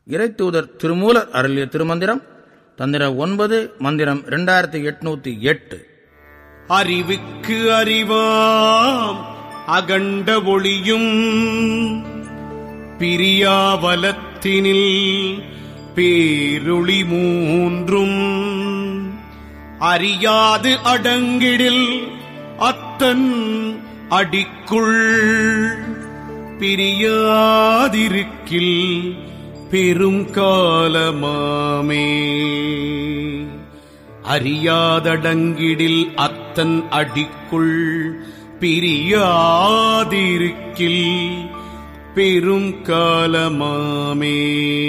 இறைத்தூதர் திருமூலர் அருளிய திருமந்திரம் தந்திரம் 9 மந்திரம் 2808. அறிவுக்கு அறிவாம் அகண்ட ஒளியும் பிரியாவலத்தினில் பேரொளி மூன்றும் அறியாது அடங்கிடில் அத்தன் அடிக்குள் பிரியாதிருக்கில் பெரும் காலமாமே. அறியாதடங்கிடில் அத்தன் அடிக்குள் பிரியாதிருக்கில் பெரும் காலமாமே.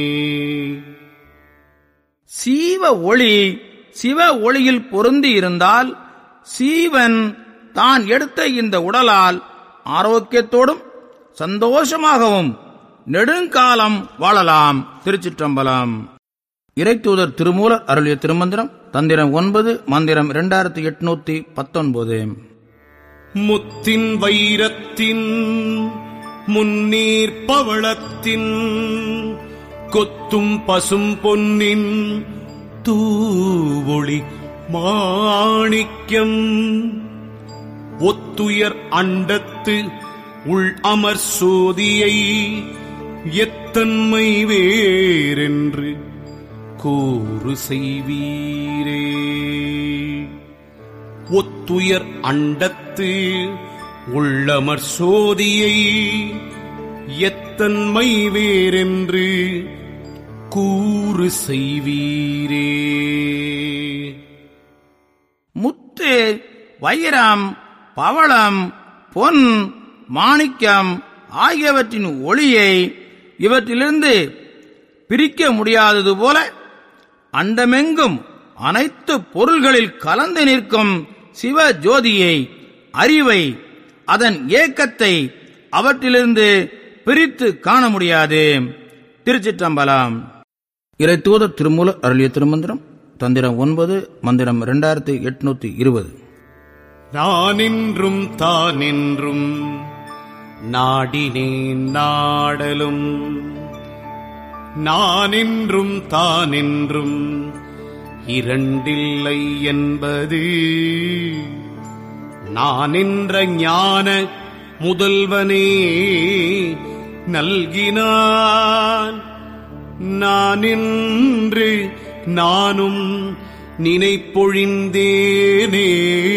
சீவ ஒளி சிவ ஒளியில் பொருந்தி இருந்தால் சீவன் தான் எடுத்த இந்த உடலால் ஆரோக்கியத்தோடும் சந்தோஷமாகவும் நெடுங்காலம் வாழலாம். திருச்சிற்றம்பலம். இறைத்தூதர் திருமூலர் அருளிய திருமந்திரம் தந்திரம் 9 மந்திரம் 2819. முத்தின் வைரத்தின் முன்னீர் பவளத்தின் கொத்தும் பசும் பொன்னின் தூவொளி மாணிக்கம் ஒத்துயர் அண்டத்து உள் அமர் சோதியை எத்தன்மை வேறென்று கூறு செய்வீரே. ஒத்துயர் அண்டத்து உள்ளமர் சோதியை எத்தன்மை வேறென்று கூறு செய்வீரே. முத்து, வைரம், பவளம், பொன், மாணிக்கம் ஆகியவற்றின் ஒளியை இவற்றிலிருந்து பிரிக்க முடியாதது போல அண்டமெங்கும் அனைத்து பொருள்களில் கலந்து நிற்கும் சிவ ஜோதியை, அறிவை, அதன் ஏக்கத்தை அவற்றிலிருந்து பிரித்து காண முடியாது. திருச்சிற்றம்பலம். இறைத்தூதர் திருமூலர் அருளிய திருமந்திரம் தந்திரம் 9 மந்திரம் 2820. நானின்றும் தானின்றும் நாடினேன் நாடலும் நானின்றும் தானின்றும் இரண்டில்லை என்பது நானின்ற ஞான முதல்வனே நல்கினான். நானின்று நானும் நினைப்பொழிந்தேனே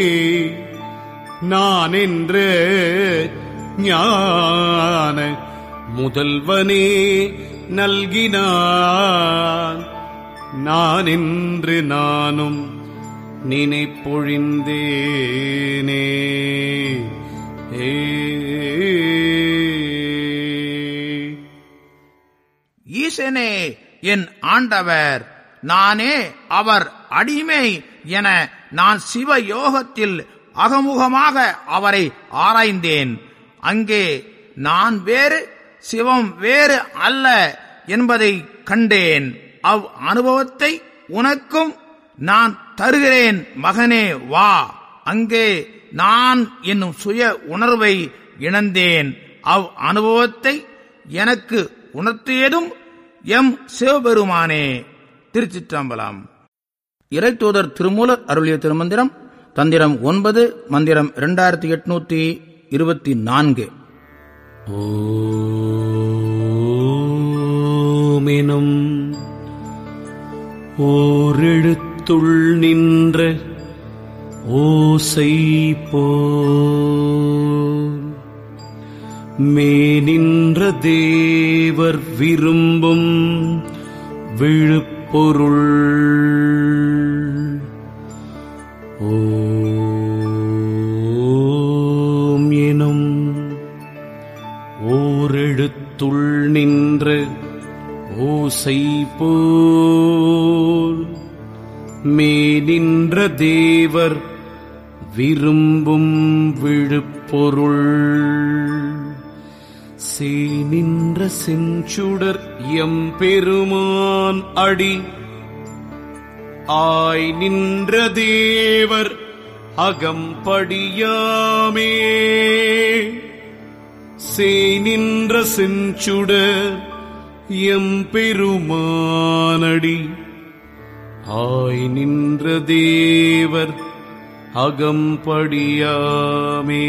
நானென்ற ஞான முதல்வனே நல்கினான். நானென்று நானும் நினைப்பொழிந்தேனே. ஈசனே என் ஆண்டவர், நானே அவர் அடிமை என நான் சிவ யோகத்தில் அகமுகமாக அவரை ஆராய்ந்தேன். அங்கே நான் வேறு சிவம் வேறு அல்ல என்பதை கண்டேன். அவ் அனுபவத்தை உனக்கும் நான் தருகிறேன் மகனே, வா. அங்கே நான் என்னும் சுய உணர்வை இழந்தேன். அவ் அனுபவத்தை எனக்கு உணர்த்தியதும் எம் சிவபெருமானே. திருச்சிற்றம்பலம். இறைத்தூதர் திருமூலர் அருளிய திருமந்திரம் தந்திரம் 9 மந்திரம் 2824. ஓமெனும் ஓரெழுத்துள் நின்ற ஓசை போல் மேனின்ற தேவர் விரும்பும் விழுப்பொருள் ஓம் எனும் ஓரெழுத்துள் நின்ற ஓசை போல் மேனின்ற தேவர் விரும்பும் விழுப்பொருள் சேனின்ற செஞ்சுடர் எம்பெருமான் அடி ஆய் நின்ற தேவர் அகம்படியாமே. சேனின்ற செஞ்சுடர் எம்பெருமானடி ஆய் நின்ற தேவர் அகம்படியாமே.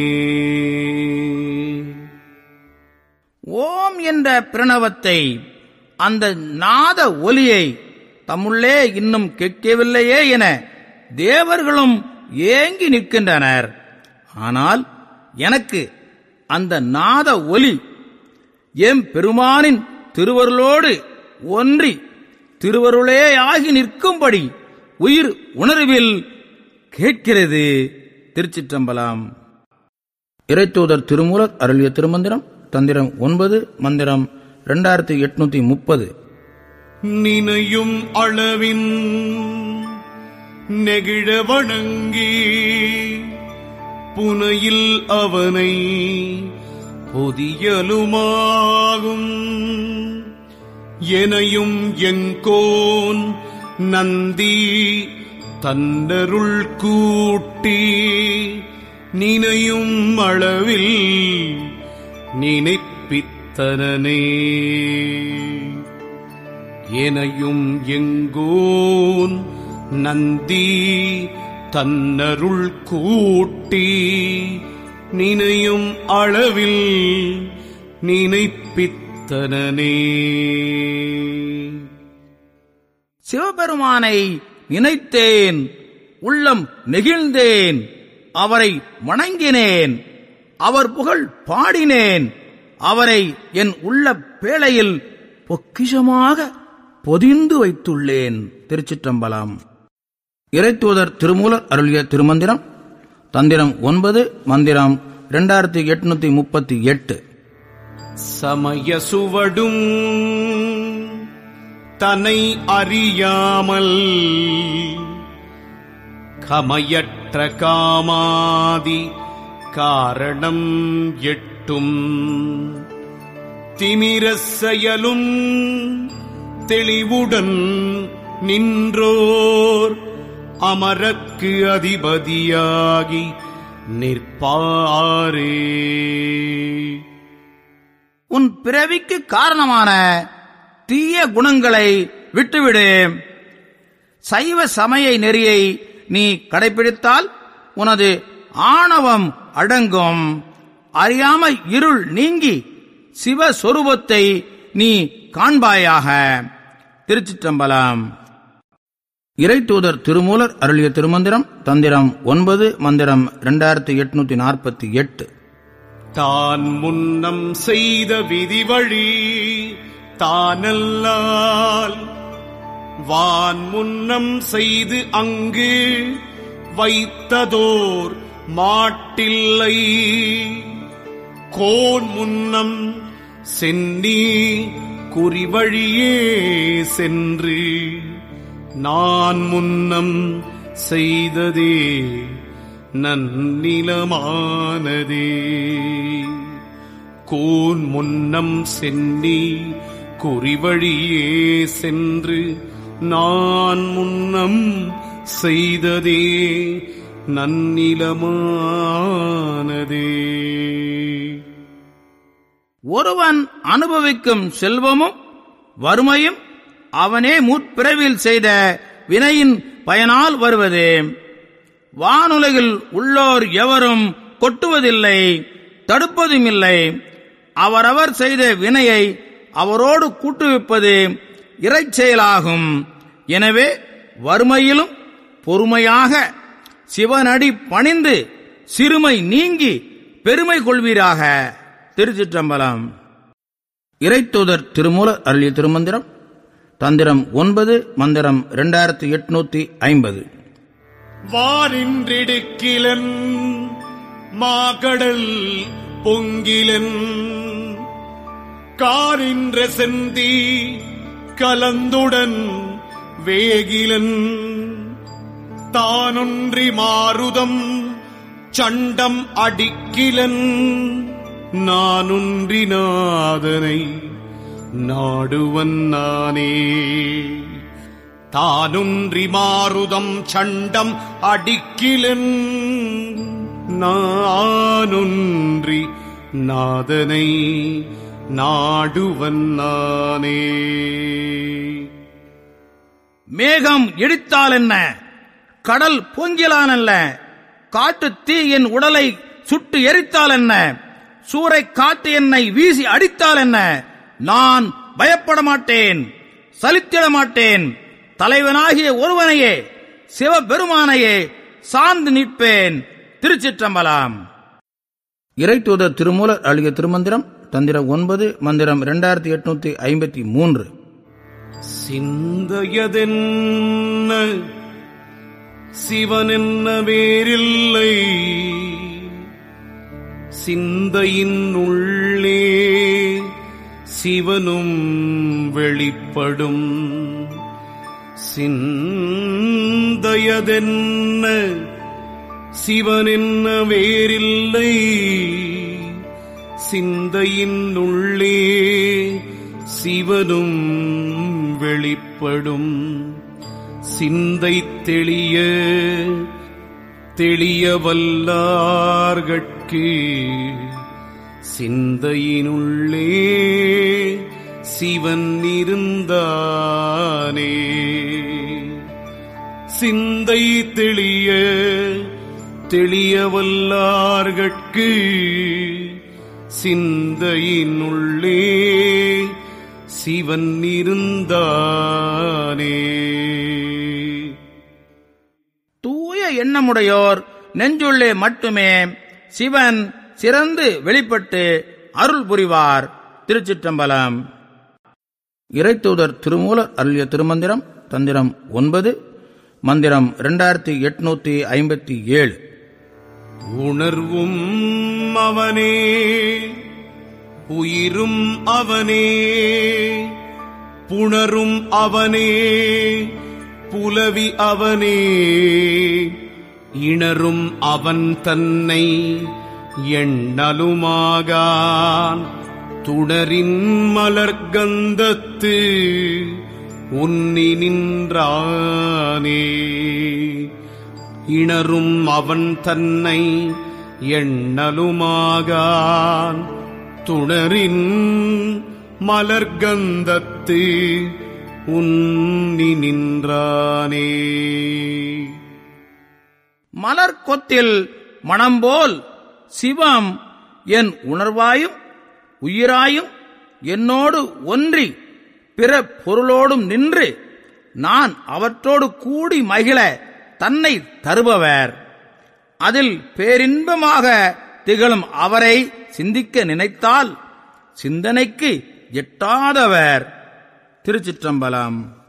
ஓம் என்ற பிரணவத்தை, அந்த நாத ஒலியை தம்முள்ளே இன்னும் கேட்கவில்லையே என தேவர்களும் ஏங்கி நிற்கின்றனர். ஆனால் எனக்கு அந்த நாத ஒலி எம்பெருமானின் திருவருளோடு ஒன்றி திருவருளேயாகி நிற்கும்படி உயிர் உணர்வில் கேட்கிறது. திருச்சிற்றம்பலம். இறைத்தூதர் திருமூலர் அருளிய திருமந்திரம் தந்திரம் 9 மந்திரம் 2830. நினையும் அளவின் நெகிழ வணங்கி புனையில் அவனை பொதியலுமாகும் எனையும் எங்கோன் நந்தி தன்னருள் கூட்டி நினையும் அளவில் நினைப்பித்தனனே. எனையும் எங்கோன் நந்தி தன்னருள் கூட்டி நினையும் அளவில் நினைப்பித்தனனே. சிவபெருமானை நினைத்தேன், உள்ளம் நெகிழ்ந்தேன், அவரை வணங்கினேன், அவர் புகழ் பாடினேன், அவரை என் உள்ள பேழையில் பொக்கிஷமாக பொதிந்து வைத்துள்ளேன். திருச்சிற்றம்பலம். இறைத்தூதர் திருமூலர் அருளிய திருமந்திரம் தந்திரம் 9 மந்திரம் 2838. சமய சுவடும் தன்னை அறியாமல் கமையற்ற காமாதி காரணம் எட்டும் திமிர செயலும் தெளிவுடன் நின்றோர் அமரக்கு அதிபதியாகி நிற்பாரே. உன் பிறவிக்கு காரணமான தீய குணங்களை விட்டுவிடு. சைவ சமய நெறியை நீ கடைபிடித்தால் உனது ஆணவம் அடங்கும். அறியாமை இருள் நீங்கி சிவஸ்வரூபத்தை நீ காண்பாயாக. திருச்சிற்றம்பலம். இறைத்தூதர் திருமூலர் அருளிய திருமந்திரம் தந்திரம் 9 மந்திரம் 2848. தான் முன்னம் செய்த விதிவழி தானல்லால் வான் முன்னம் செய்து அங்கு வைத்ததோர் மாட்டில்லை கோன் முன்னம் சென்னி குறிவழியே சென்று நான் முன்னம் செய்ததே நன்னிலமானதே. கோன் முன்னம் சென்னி குறிவழியே சென்று நான் முன்னம் செய்ததே நன்னிலமானதே. ஒருவன் அனுபவிக்கும் செல்வமும் வறுமையும் அவனே முற்பிறவில் செய்த வினையின் பயனால் வருவது. வானுலகில் உள்ளோர் எவரும் கொட்டுவதில்லை, தடுப்பதுமில்லை. அவரவர் செய்த வினையை அவரோடு கூட்டுவிப்பது இறைச்செயலாகும். எனவே வறுமையிலும் பொறுமையாக சிவனடி பணிந்து சிறுமை நீங்கி பெருமை கொள்வீராக. திருச்சிற்றம்பலம். இறைத்தூதர் திருமூலர் அருளிய திருமந்திரம் தந்திரம் 9 மந்திரம் 2850. வாரின்றிடுக்கிலன் மாகடல் பொங்கிலன் காரின்ற செந்தி கலந்துடன் வேகிலன் தானொன்றி மாருதம் சண்டம் அடிக்கிலன் நானொன்றி நாதனை நாடுவன் நானே. தானொன்றி மாருதம் சண்டம் அடிக்கிலன் நானொன்றி நாதனை நாடுவன் நானே. மேகம் இடித்தால் என்ன, கடல் பொங்கிலான் அல்ல, காட்டு தீ என் உடலை சுட்டு எரித்தால் என்ன, சூறை காற்று என்னை வீசி அடித்தால் என்ன, நான் பயப்பட மாட்டேன், சலித்திட மாட்டேன். தலைவனாகிய ஒருவனையே, சிவபெருமானையே சார்ந்து நிற்பேன். திருச்சிற்றம்பலம். இறைத்தூதர் திருமூலர் அருளிய திருமந்திரம் தந்திரம் 9 மந்திரம் 2853. சிந்தையதென்ன சிவனென்ன வேறில்லை, சிந்தையின் உள்ளே சிவனும் வெளிப்படும். சிந்தையதென்ன சிவனென்ன வேறில்லை, சிந்தையின் உள்ளே சிவனும் வெளிப்படும். சிந்தை தெளிய தெளிய வல்லார்கட்கு சிந்தையினுள்ளே சிவன் இருந்தானே. சிந்தை தெளிய தெளிய வல்லார்கட்கு சிந்தையினுள்ளே சிவன் இருந்தானே. தூய எண்ணமுடையோர் நெஞ்சுள்ளே மட்டுமே சிவன் சிறந்து வெளிப்பட்டு அருள் புரிவார். திருச்சிற்றம்பலம். இறைத்தூதர் திருமூலர் அருளிய திருமந்திரம் தந்திரம் 9 மந்திரம் 2857. உணர்வும் அவனே, உயிரும் அவனே, புணரும் அவனே, புலவி அவனே, இணரும் அவன் தன்னை எண்ணலுமாகான். துணரின் மலர்கந்தத்து உன்னி நின்றானே. இணரும் அவன் தன்னை எண்ணலுமாகான். துணரின் மலர்கந்தத்து உன்னி நின்றானே. மலர் கொத்தில் மணம்போல் சிவம் என் உணர்வாயும் உயிராயும் என்னோடு ஒன்றி பிற பொருளோடும் நின்று நான் அவற்றோடு கூடி மகிழ தன்னை தருபவர். அதில் பேரின்பமாக திகழும் அவரை சிந்திக்க நினைத்தால் சிந்தனைக்கு எட்டாதவர். திருச்சிற்றம்பலம்.